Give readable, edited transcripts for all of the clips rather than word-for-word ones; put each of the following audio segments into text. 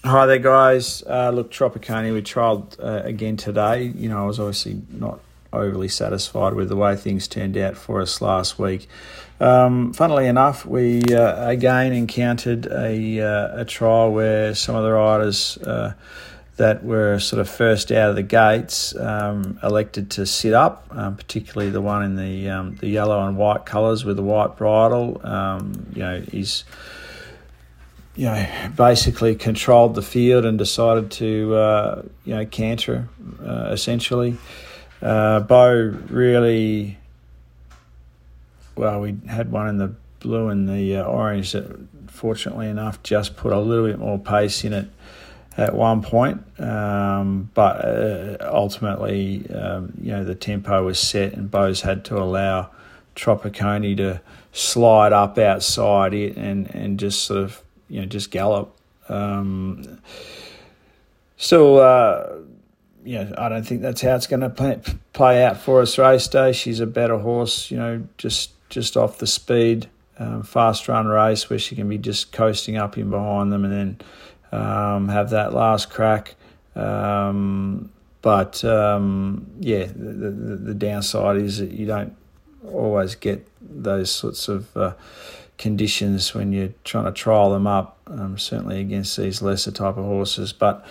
Hi there, guys. Look, Tropicana, we trialled again today. I was obviously not overly satisfied with the way things turned out for us last week. Funnily enough, we again encountered a trial where some of the riders that were sort of first out of the gates elected to sit up, particularly the one in the yellow and white colours with the white bridle. He's basically controlled the field and decided to, canter, essentially. Beau really, we had one in the blue and the orange that, fortunately enough, just put a little bit more pace in it at one point. But ultimately, the tempo was set and Beau's had to allow Tropicana to slide up outside it and just sort of, just gallop. Still, I don't think that's how it's going to play out for us race day. She's a better horse, just off the speed, fast run race where she can be just coasting up in behind them and then have that last crack. The downside is that you don't always get those sorts of conditions when you're trying to trial them up, certainly against these lesser type of horses. But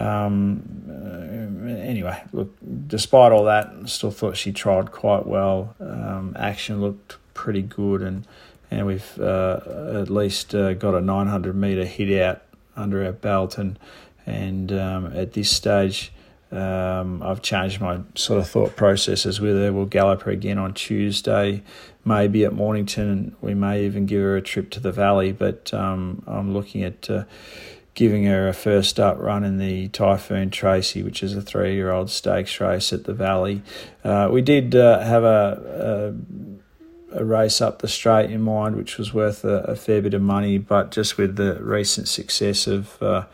anyway, look, despite all that, I still thought she trialled quite well. Action looked pretty good, and we've at least got a 900 metre hit out under our belt, and at this stage I've changed my sort of thought processes with her. We'll gallop her again on Tuesday, maybe at Mornington, and we may even give her a trip to the Valley, but I'm looking at giving her a first up run in the Typhoon Tracy, which is a 3-year-old stakes race at the Valley. We did have a race up the straight in mind, which was worth a fair bit of money, but just with the recent success of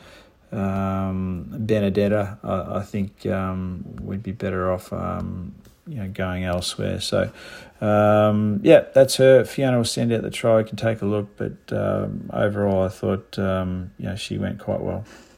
Benedetta, I think we'd be better off going elsewhere. So that's her. Fiona will send out the try, you can take a look, but overall I thought she went quite well.